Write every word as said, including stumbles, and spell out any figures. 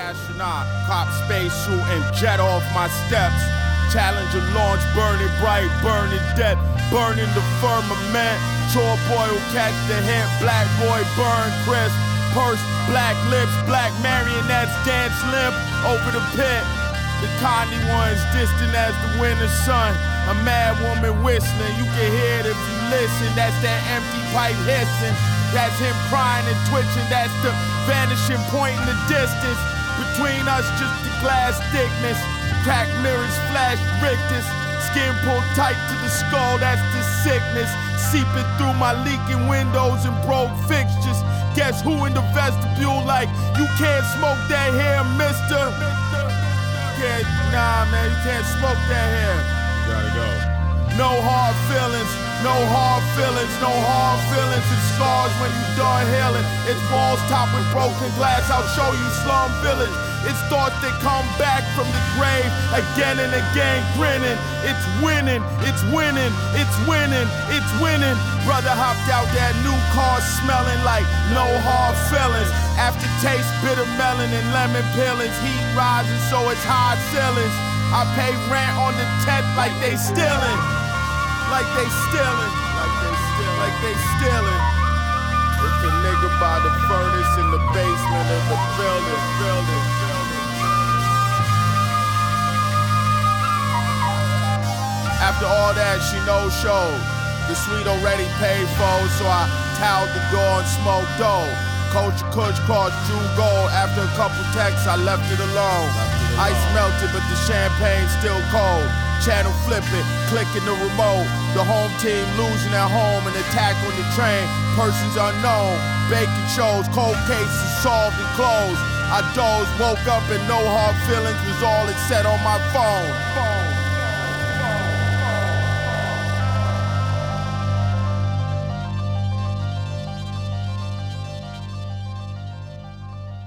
astronaut, cop spacesuit and jet off my steps. Challenger launch, burning bright, burning dead, burning the firmament. Chore boy will catch the hint, black boy burn crisp. Purse, black lips, black marionettes dance limp over the pit. The kindly ones distant as the winter sun. A mad woman whistling, you can hear it if you listen. That's that empty pipe hissing. That's him crying and twitching. That's the vanishing point in the distance. Between us, just the glass thickness. Cracked mirrors flash rictus. Skin pulled tight to the skull, that's the sickness. Seeping through my leaking windows and broke fixtures. Guess who in the vestibule like, you can't smoke that hair, mister? Can't, nah, man, you can't smoke that hair. You gotta go. No hard feelings, no hard feelings, no hard feelings. It's scars when you done healing. It's walls topped with broken glass, I'll show you slum village. It's thoughts that come back from the grave again and again, grinning. It's winning, it's winning, it's winning, it's winning. Brother hopped out that new car smelling like no hard feelings. Aftertaste, bitter melon and lemon peelings. Heat rising so it's high ceilings. I pay rent on the tenth like they stealing. Like they stealing. Like they stealing. Like they stealing. It's a nigga by the furnace in the basement of the building. building. After all that, she no-showed. The suite already paid for, so I toweled the door and smoked dough. Culture Kush crossed Drew Gold. After a couple texts, I left it alone. Left it alone. Ice melted, but the champagne still cold. Channel flipping, clicking the remote. The home team losing at home, an attack on the train. Persons unknown, bacon shows, cold cases solved and closed. I dozed, woke up and no hard feelings was all it said on my phone. phone.